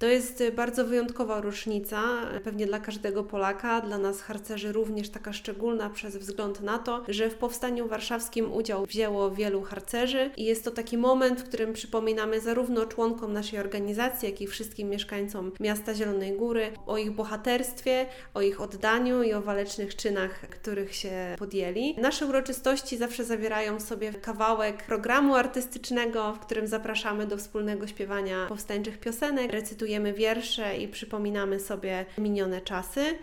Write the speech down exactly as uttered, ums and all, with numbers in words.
To jest bardzo wyjątkowa rocznica, pewnie dla każdego Polaka, dla nas harcerzy również taka szczególna przez wzgląd na to, że w Powstaniu Warszawskim udział wzięło wielu harcerzy i jest to taki moment, w którym przypominamy zarówno członkom naszej organizacji, jak i wszystkim mieszkańcom miasta Zielonej Góry o ich bohaterstwie, o ich oddaniu i o walecznych czynach, których się podjęli. Nasze uroczystości zawsze zawierają w sobie kawałek programu artystycznego, w którym zapraszamy do wspólnego śpiewania powstańczych piosenek, recytujemy wiersze i przypominamy sobie minione czasy.